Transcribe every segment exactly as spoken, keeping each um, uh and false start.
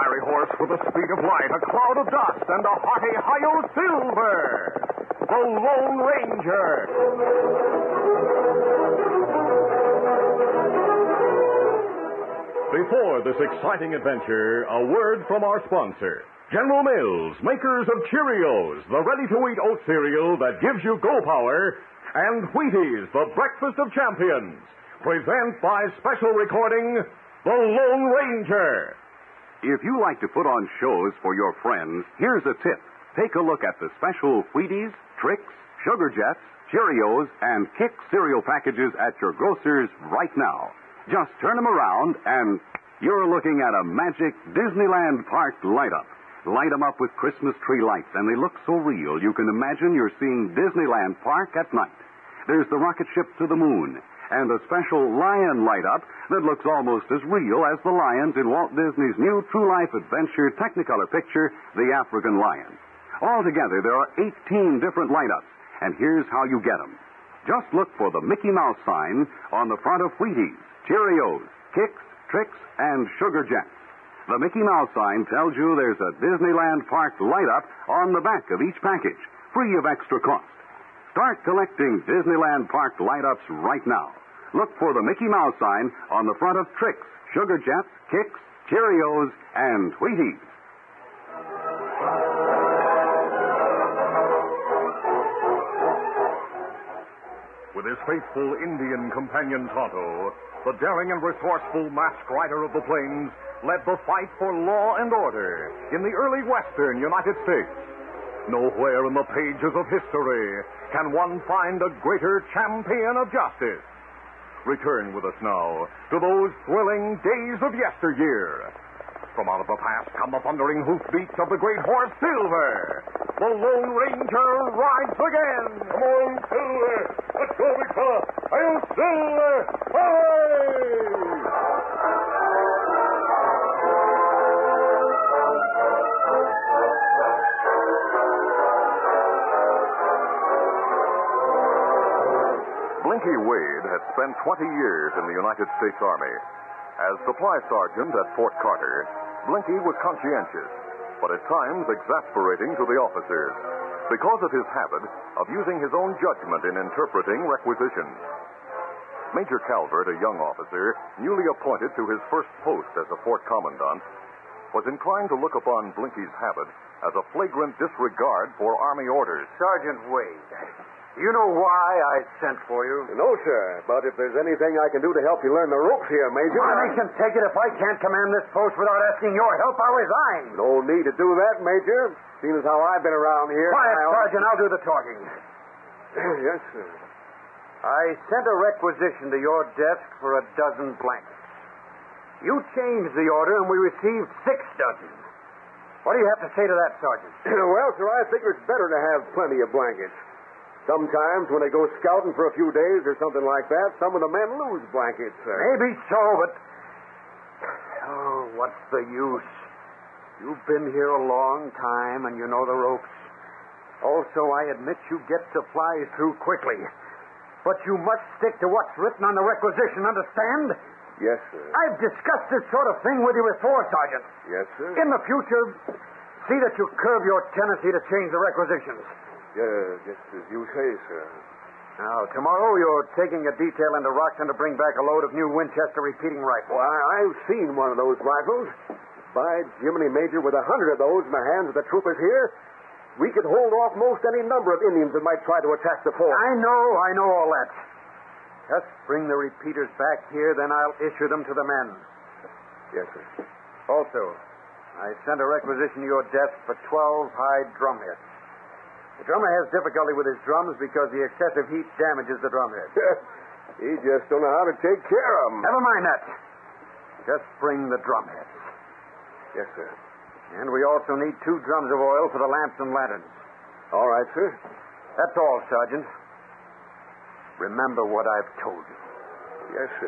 fiery horse with the speed of light, a cloud of dust, and a hearty Hi-Yo Silver, the Lone Ranger. Before this exciting adventure, a word from our sponsor. General Mills, makers of Cheerios, the ready-to-eat oat cereal that gives you go power, and Wheaties, the breakfast of champions, present by special recording, The Lone Ranger. If you like to put on shows for your friends, here's a tip. Take a look at the special Wheaties, Trix, Sugar Jets, Cheerios, and Kick cereal packages at your grocer's right now. Just turn them around and you're looking at a magic Disneyland Park light-up. Light them up with Christmas tree lights, and they look so real you can imagine you're seeing Disneyland Park at night. There's the rocket ship to the moon, and a special lion light-up that looks almost as real as the lions in Walt Disney's new true-life adventure Technicolor picture, The African Lion. Altogether, there are eighteen different light-ups, and here's how you get them. Just look for the Mickey Mouse sign on the front of Wheaties, Cheerios, Kicks, Trix, and Sugar Jets. The Mickey Mouse sign tells you there's a Disneyland Park light-up on the back of each package, free of extra cost. Start collecting Disneyland Park light-ups right now. Look for the Mickey Mouse sign on the front of Trix, Sugar Jets, Kicks, Cheerios, and Wheaties. With his faithful Indian companion Tonto, the daring and resourceful masked rider of the plains led the fight for law and order in the early western United States. Nowhere in the pages of history can one find a greater champion of justice. Return with us now to those thrilling days of yesteryear. From out of the past come the thundering hoofbeats of the great horse Silver. The Lone Ranger rides again. Come on, Silver. Let's go, big fella. I'll Silver. Hooray! Blinky Wade had spent twenty years in the United States Army. As supply sergeant at Fort Carter, Blinky was conscientious, but at times exasperating to the officers because of his habit of using his own judgment in interpreting requisitions. Major Calvert, a young officer, newly appointed to his first post as a fort commandant, was inclined to look upon Blinky's habit as a flagrant disregard for Army orders. Sergeant Wade, you know why I sent for you? No, sir, but if there's anything I can do to help you learn the ropes here, Major... I can take it if I can't command this post without asking your help. I'll resign. No need to do that, Major. Seeing as how I've been around here... Quiet, I'll... Sergeant. I'll do the talking. Yes, sir. I sent a requisition to your desk for a dozen blankets. You changed the order, and we received six dozen. What do you have to say to that, Sergeant? Well, sir, I figure it's better to have plenty of blankets. Sometimes when they go scouting for a few days or something like that, some of the men lose blankets, sir. Maybe so, but... Oh, what's the use? You've been here a long time, and you know the ropes. Also, I admit you get supplies through quickly. But you must stick to what's written on the requisition, understand? Yes, sir. I've discussed this sort of thing with you before, Sergeant. Yes, sir. In the future, see that you curb your tendency to change the requisitions. Yeah, just as you say, sir. Now, tomorrow you're taking a detail into Rockton to bring back a load of new Winchester repeating rifles. Well, I, I've seen one of those rifles. By Jiminy, Major, with a hundred of those in the hands of the troopers here, we could hold off most any number of Indians that might try to attack the fort. I know, I know all that. Just bring the repeaters back here, then I'll issue them to the men. Yes, sir. Also, I sent a requisition to your desk for twelve hide drumheads. The drummer has difficulty with his drums because the excessive heat damages the drumhead. He just don't know how to take care of them. Never mind that. Just bring the drumheads. Yes, sir. And we also need two drums of oil for the lamps and lanterns. All right, sir. That's all, Sergeant. Remember what I've told you. Yes, sir.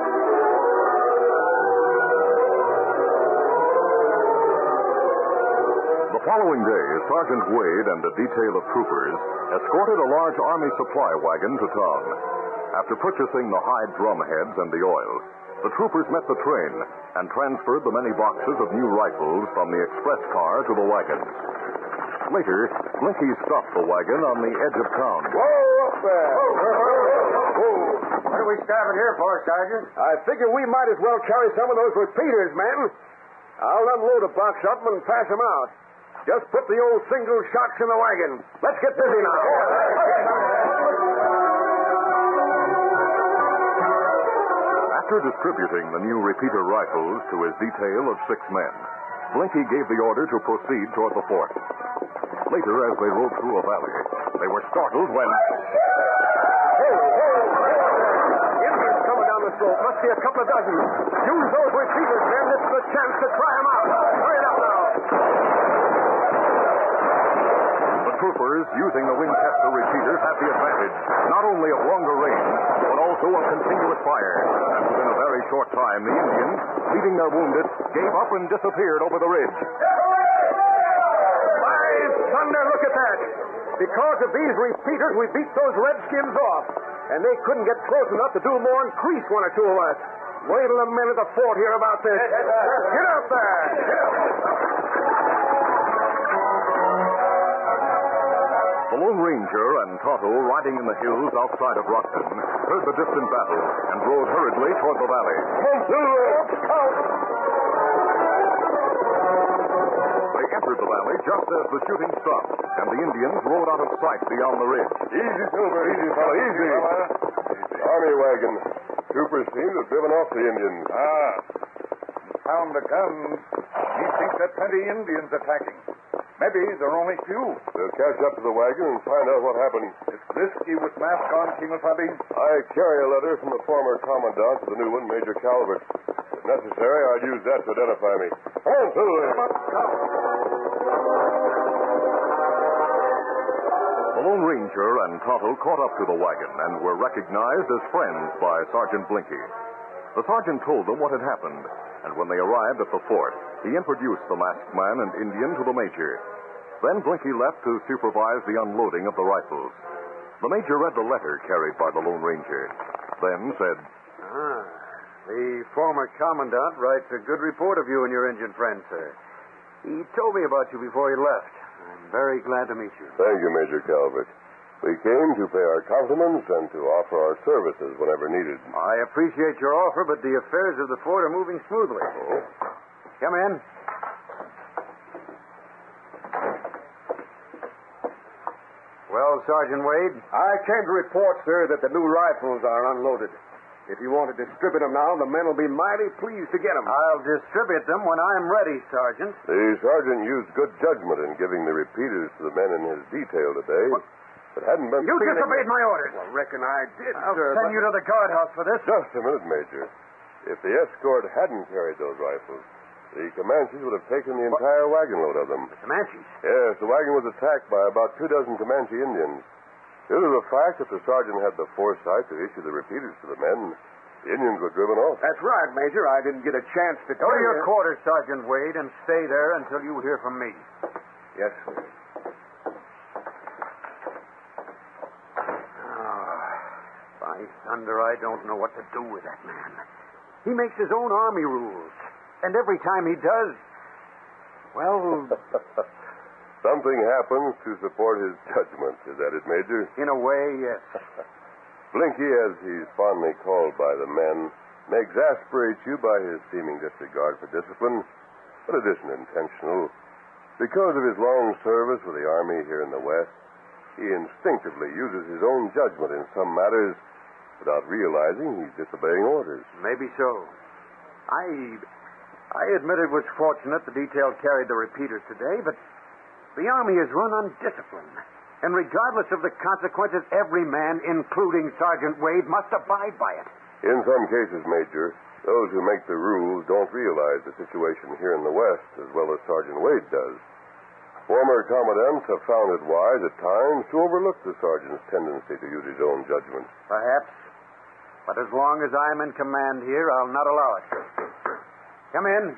The following day, Sergeant Wade and a detail of troopers escorted a large Army supply wagon to town. After purchasing the hide drum heads and the oil, the troopers met the train and transferred the many boxes of new rifles from the express car to the wagons. Later, Blinky stopped the wagon on the edge of town. Whoa, up there! Whoa, whoa, whoa. What are we stopping here for, Sergeant? I figure we might as well carry some of those repeaters, men. I'll unload a box of them and pass them out. Just put the old single shocks in the wagon. Let's get busy now. After distributing the new repeater rifles to his detail of six men, Blinky gave the order to proceed toward the fort. Later, as they rode through a valley, they were startled when... Hey, hey, hey! Indians coming down the slope. Must be a couple of dozen. Use those repeaters, men. This is a chance to try them out. Hurry it up now. The troopers, using the Winchester repeaters, had the advantage, not only of longer range, but also of continuous fire. And within a very short time, the Indians, leaving their wounded, gave up and disappeared over the ridge. By thunder, look at that. Because of these repeaters, we beat those redskins off. And they couldn't get close enough to do more than crease one or two of us. Wait till the men at the fort hear about this. Get up there. Get up. The Lone Ranger and Tonto, riding in the hills outside of Rockton, heard the distant battle and rode hurriedly toward the valley. They entered the valley just as the shooting stopped, and the Indians rode out of sight beyond the ridge. Easy, Silver, easy, fella, easy. Army wagon. Troopers seem to have driven off the Indians. Ah. Found the guns. He thinks there are plenty Indians attacking. Maybe there are only few. They'll catch up to the wagon and find out what happened. Is Blisky with mask on, Kimasabi? I carry a letter from the former commandant to the new one, Major Calvert. If necessary, I'll use that to identify me. Come on, Silver. The Lone Ranger and Tonto caught up to the wagon and were recognized as friends by Sergeant Blinky. The sergeant told them what had happened, and when they arrived at the fort, he introduced the masked man and Indian to the major. Then Blinky left to supervise the unloading of the rifles. The major read the letter carried by the Lone Ranger, then said, Ah, the former commandant writes a good report of you and your Indian friend, sir. He told me about you before he left. I'm very glad to meet you. Thank you, Major Calvert. We came to pay our compliments and to offer our services whenever needed. I appreciate your offer, but the affairs of the fort are moving smoothly. Oh? Come in. Well, Sergeant Wade? I came to report, sir, that the new rifles are unloaded. If you want to distribute them now, the men will be mighty pleased to get them. I'll distribute them when I'm ready, Sergeant. The sergeant used good judgment in giving the repeaters to the men in his detail today. What? It hadn't been... You disobeyed my orders. Well, reckon I did, I'll sir. send but... you to the guardhouse for this. Just a minute, Major. If the escort hadn't carried those rifles, the Comanches would have taken the entire wagon load of them. Comanches? Yes, the wagon was attacked by about two dozen Comanche Indians. Due to the fact that the sergeant had the foresight to issue the repeaters to the men, the Indians were driven off. That's right, Major. I didn't get a chance to Go tell to your you. quarters, Sergeant Wade, and stay there until you hear from me. Yes, sir. By thunder, I don't know what to do with that man. He makes his own army rules. And every time he does, well... Something happens to support his judgment. Is that it, Major? In a way, yes. Blinky, as he's fondly called by the men, may exasperate you by his seeming disregard for discipline, but it isn't intentional. Because of his long service with the Army here in the West, he instinctively uses his own judgment in some matters without realizing he's disobeying orders. Maybe so. I I admit it was fortunate the detail carried the repeaters today, but the Army is run on discipline. And regardless of the consequences, every man, including Sergeant Wade, must abide by it. In some cases, Major, those who make the rules don't realize the situation here in the West as well as Sergeant Wade does. Former commandants have found it wise at times to overlook the sergeant's tendency to use his own judgment. Perhaps. But as long as I'm in command here, I'll not allow it. Come in.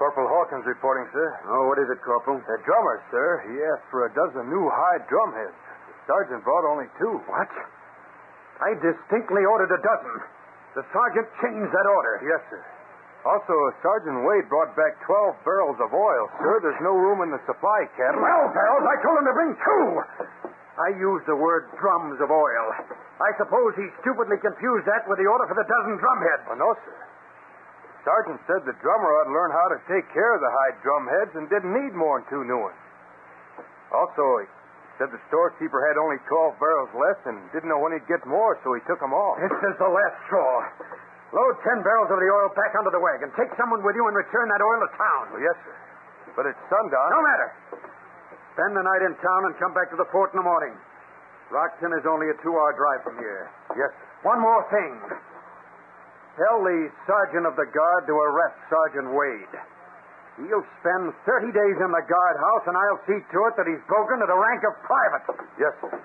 Corporal Hawkins reporting, sir. Oh, what is it, Corporal? The drummer, sir. He asked for a dozen new hide drum heads. The sergeant brought only two. What? I distinctly ordered a dozen. The sergeant changed that order. Yes, sir. Also, Sergeant Wade brought back twelve barrels of oil, sir. There's no room in the supply cabinet. Twelve barrels? I told him to bring two. I used the word drums of oil. I suppose he stupidly confused that with the order for the dozen drum heads. Oh, no, sir. The sergeant said the drummer ought to learn how to take care of the hide drum heads and didn't need more than two new ones. Also, he said the storekeeper had only twelve barrels left and didn't know when he'd get more, so he took them all. This is the last straw. Load ten barrels of the oil back onto the wagon. Take someone with you and return that oil to town. Oh, yes, sir. But it's sundown. No matter. Spend the night in town and come back to the fort in the morning. Rockton is only a two-hour drive from here. Yes, sir. One more thing. Tell the sergeant of the guard to arrest Sergeant Wade. He'll spend thirty days in the guardhouse, and I'll see to it that he's broken to the rank of private. Yes, sir.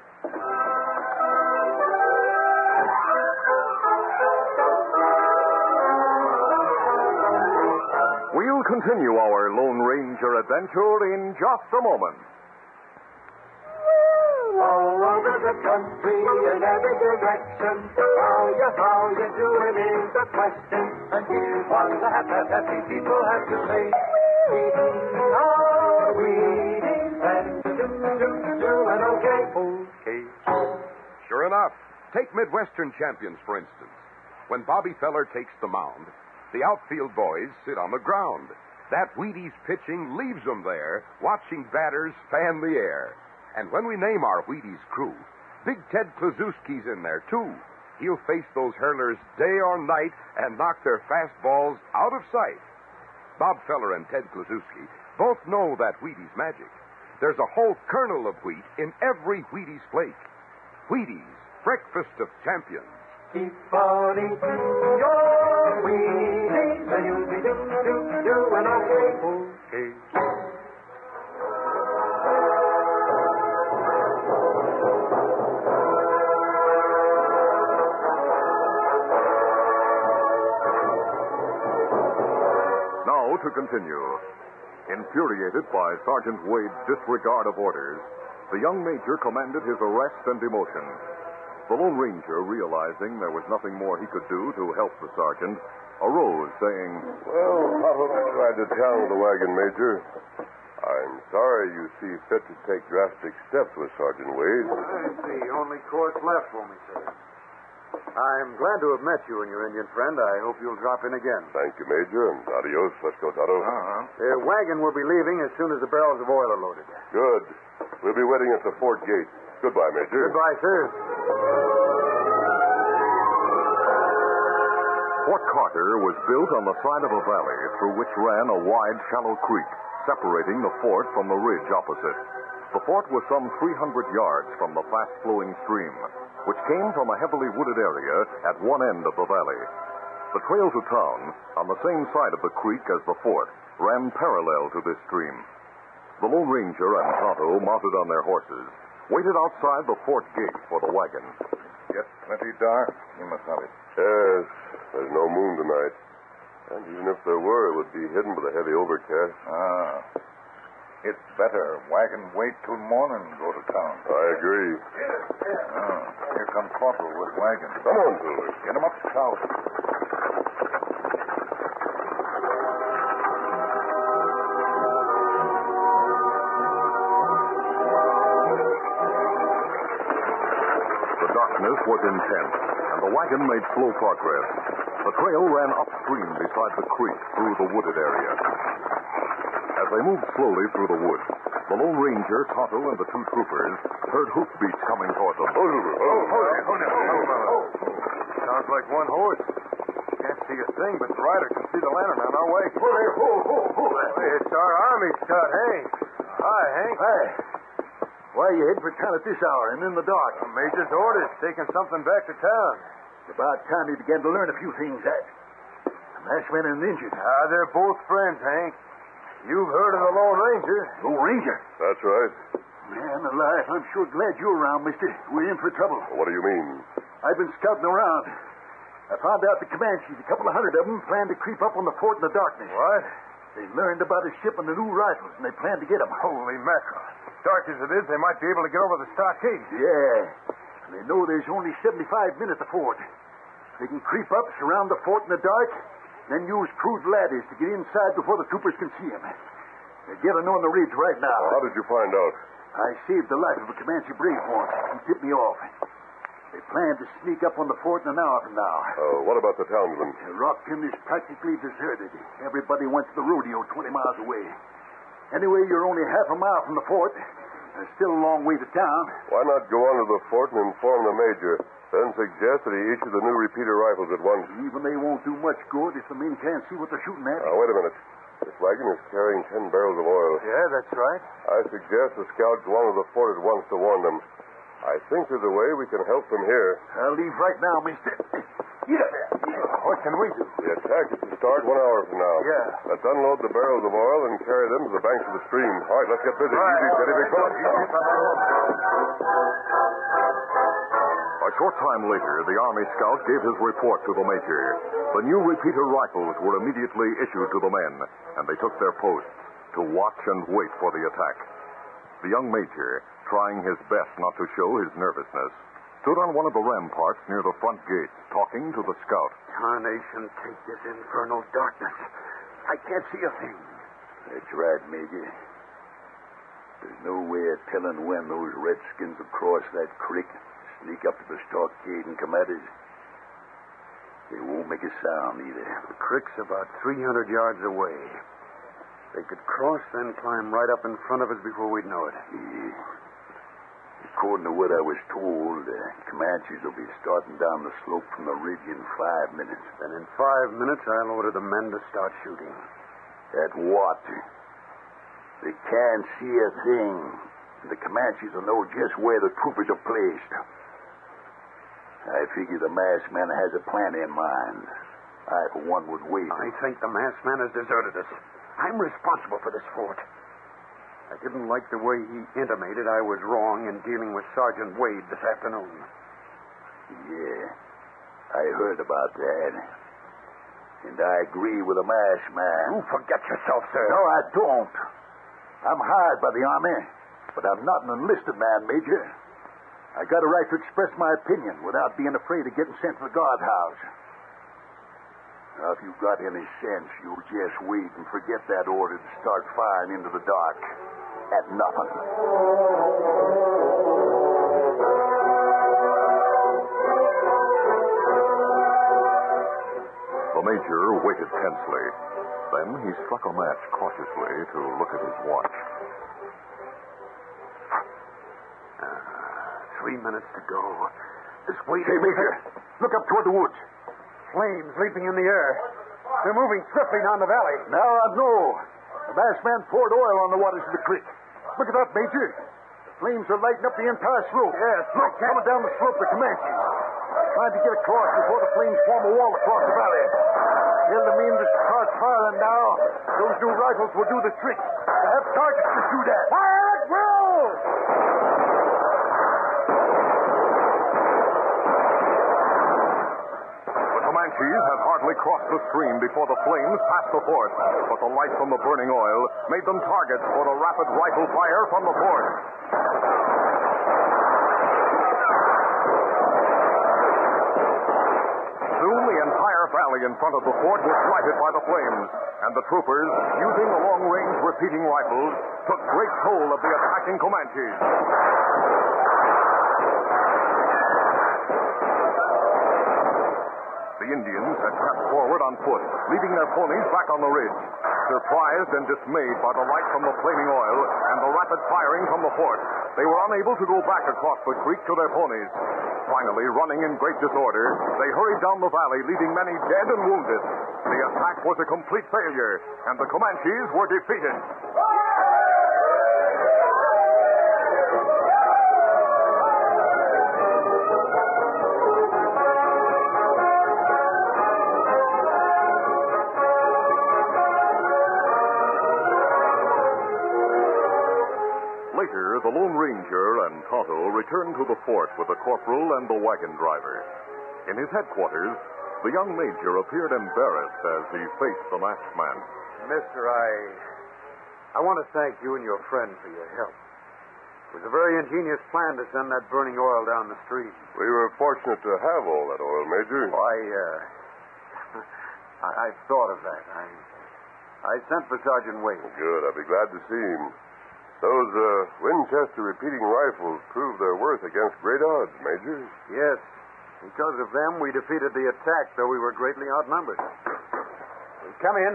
We'll continue our Lone Ranger adventure in just a moment. All over the country in every direction, how you, how you doing is the question. And here's what the happy, happy people have to say. Weeding, oh, weeding, and do, do, doing okay. Okay. Sure enough. Take Midwestern champions, for instance. When Bobby Feller takes the mound, the outfield boys sit on the ground. That Wheaties pitching leaves them there, watching batters fan the air. And when we name our Wheaties crew, Big Ted Kluszewski's in there, too. He'll face those hurlers day or night and knock their fastballs out of sight. Bob Feller and Ted Kluszewski both know that Wheaties magic. There's a whole kernel of wheat in every Wheaties flake. Wheaties, breakfast of champions. Keep on eating your Wheaties, and you'll be do, do, doing okay. Okay. Now to continue. Infuriated by Sergeant Wade's disregard of orders, the young major commanded his arrest and demotion. The Lone Ranger, realizing there was nothing more he could do to help the sergeant, arose, saying, Well, Papa tried to tell the wagon major. I'm sorry you see fit to take drastic steps with Sergeant Wade. That's the only course left for me, sir. I'm glad to have met you and your Indian friend. I hope you'll drop in again. Thank you, Major, and adios. Let's go, Tonto. Uh-huh. The wagon will be leaving as soon as the barrels of oil are loaded. Good. We'll be waiting at the fort gate. Goodbye, Major. Goodbye, sir. Fort Carter was built on the side of a valley through which ran a wide, shallow creek, separating the fort from the ridge opposite. The fort was some three hundred yards from the fast-flowing stream, which came from a heavily wooded area at one end of the valley. The trail to town, on the same side of the creek as the fort, ran parallel to this stream. The Lone Ranger and Tonto, mounted on their horses, waited outside the fort gate for the wagon. Get plenty dark. You must have it. Yes, there's no moon tonight. And even if there were, it would be hidden by the heavy overcast. Ah. It's better. Wagon wait till morning and go to town. I agree. Ah, here comes Corporal with wagon. Come on, Silver. Get him up south. The darkness was intense, and the wagon made slow progress. The trail ran upstream beside the creek through the wooded area. As they moved slowly through the woods, the Lone Ranger, Tonto, and the two troopers heard hoofbeats coming toward them. Oh, Silver. Oh, Hold it, hold it, hold it. Oh. Sounds like one horse. Can't see a thing, but the rider can see the lantern on our way. Hold it, hold, hold, hold it. Hey, it's our army scout, Hank. Hi, Hank. Hey. Why are you heading for town at this hour and in the dark? The Major's orders, taking something back to town. It's about time you began to learn a few things, that. A masked man and an injured. Ah, they're both friends, Hank. You've heard of the Lone Ranger. Lone Ranger? That's right. Man alive, I'm sure glad you're around, mister. We're in for trouble. What do you mean? I've been scouting around. I found out the Comanches, a couple of hundred of them, plan to creep up on the fort in the darkness. What? They learned about his ship and the new rifles, and they planned to get him. Holy mackerel. Dark as it is, they might be able to get over the stockade. Yeah. And they know there's only seventy-five men at the fort. They can creep up, surround the fort in the dark, then use crude ladders to get inside before the troopers can see him. They're gathering on the ridge right now. How did you find out? I saved the life of a Comanche brave once. He tipped me off. They plan to sneak up on the fort in an hour from now. Uh, what about the townsmen? Rockton is practically deserted. Everybody went to the rodeo twenty miles away. Anyway, you're only half a mile from the fort. There's still a long way to town. Why not go on to the fort and inform the major, then suggest that he issue the new repeater rifles at once? Even they won't do much good if the men can't see what they're shooting at. Now, wait a minute. This wagon is carrying ten barrels of oil. Yeah, that's right. I suggest the scouts go on to the fort at once to warn them. I think there's a way we can help them here. I'll leave right now, mister. Get up there. What can we do? The attack is to start one hour from now. Yeah. Let's unload the barrels of oil and carry them to the banks of the stream. All right, let's get busy. Right. Easy, steady, big fella. A short time later, the Army scout gave his report to the major. The new repeater rifles were immediately issued to the men, and they took their posts to watch and wait for the attack. The young major, trying his best not to show his nervousness, stood on one of the ramparts near the front gate, talking to the scout. Tarnation, take this infernal darkness. I can't see a thing. That's right, Major. There's no way of telling when those redskins will cross that creek, sneak up to the stockade and come at us. They won't make a sound either. The creek's about three hundred yards away. They could cross, then climb right up in front of us before we'd know it. Yeah. According to what I was told, uh, Comanches will be starting down the slope from the ridge in five minutes. Then in five minutes, I'll order the men to start shooting. At what? They can't see a thing. The Comanches will know just where the troopers are placed. I figure the masked man has a plan in mind. I, for one, would wait. I think the masked man has deserted us. I'm responsible for this fort. I didn't like the way he intimated I was wrong in dealing with Sergeant Wade this afternoon. Yeah, I heard about that. And I agree with the masked man. You forget yourself, sir. No, I don't. I'm hired by the Army, but I'm not an enlisted man, Major. I got a right to express my opinion without being afraid of getting sent to the guardhouse. Now, if you've got any sense, you'll just wait and forget that order to start firing into the dark at nothing. The major waited tensely. Then he struck a match cautiously to look at his watch. Uh, three minutes to go. This waiting... Hey, Major, look up toward the woods. Flames leaping in the air. They're moving swiftly down the valley. Now I know. The masked man poured oil on the waters of the creek. Look at that, Major. The flames are lighting up the entire slope. Yes, look, coming down the slope, the Comanches. Trying to get across before the flames form a wall across the valley. Tell the men to start firing now. Those new rifles will do the trick. They have targets to shoot at. Fire at will! The Comanches had hardly crossed the stream before the flames passed the fort, but the light from the burning oil made them targets for the rapid rifle fire from the fort. Soon the entire valley in front of the fort was lighted by the flames, and the troopers, using the long-range repeating rifles, took great toll of the attacking Comanches. The Indians had crept forward on foot, leaving their ponies back on the ridge. Surprised and dismayed by the light from the flaming oil and the rapid firing from the fort, they were unable to go back across the creek to their ponies. Finally, running in great disorder, they hurried down the valley, leaving many dead and wounded. The attack was a complete failure, and the Comanches were defeated. Later, the Lone Ranger and Tonto returned to the fort with the corporal and the wagon driver. In his headquarters, the young major appeared embarrassed as he faced the masked man. Mister, I... I want to thank you and your friend for your help. It was a very ingenious plan to send that burning oil down the street. We were fortunate to have all that oil, Major. Oh, I, uh... I, I thought of that. I... I sent for Sergeant Wade. Good. I'll be glad to see him. Those uh, Winchester repeating rifles proved their worth against great odds, Major. Yes. Because of them, we defeated the attack, though we were greatly outnumbered. Come in.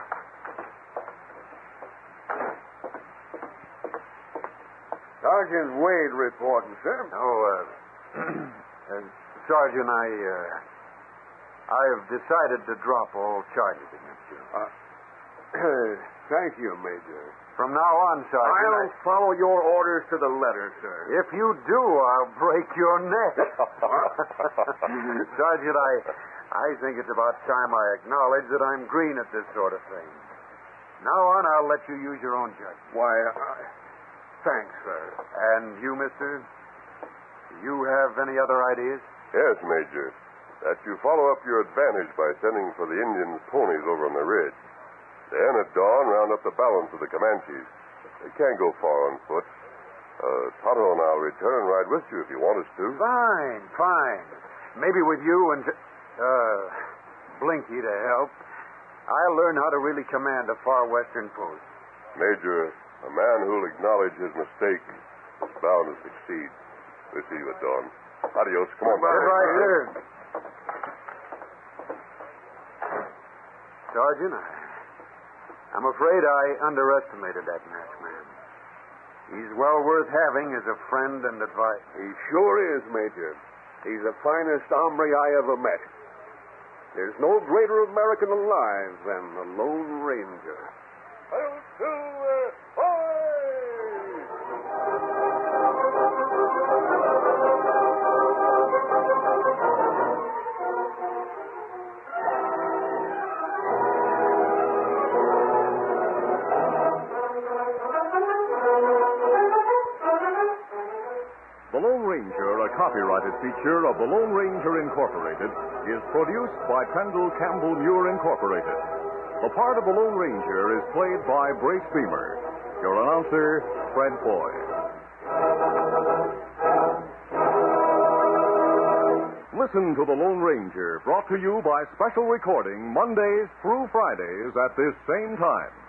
Sergeant Wade reporting, sir. Oh, uh, uh Sergeant, I, uh, I have decided to drop all charges against you. Uh, thank you, Major. From now on, Sergeant, I'll I... follow your orders to the letter, sir. If you do, I'll break your neck. Sergeant, I, I think it's about time I acknowledge that I'm green at this sort of thing. Now on, I'll let you use your own judgment. Why, I... thanks, sir. And you, mister? Do you have any other ideas? Yes, Major. That you follow up your advantage by sending for the Indians' ponies over on the ridge. Then at dawn, round up the balance of the Comanches. They can't go far on foot. Uh, Tonto and I'll return and ride with you if you want us to. Fine, fine. Maybe with you and, uh, Blinky to help, I'll learn how to really command a far western post. Major, a man who'll acknowledge his mistake is bound to succeed. We'll see you at dawn. Adios. Come on, Good right, sir. Sergeant, I... I'm afraid I underestimated that matchman. He's well worth having as a friend and advisor. He sure is, Major. He's the finest hombre I ever met. There's no greater American alive than the Lone Ranger. Hail to uh, The Lone Ranger, a copyrighted feature of the Lone Ranger Incorporated, is produced by Kendall Campbell Muir Incorporated. The part of the Lone Ranger is played by Brace Beamer. Your announcer, Fred Foy. Listen to The Lone Ranger, brought to you by special recording Mondays through Fridays at this same time.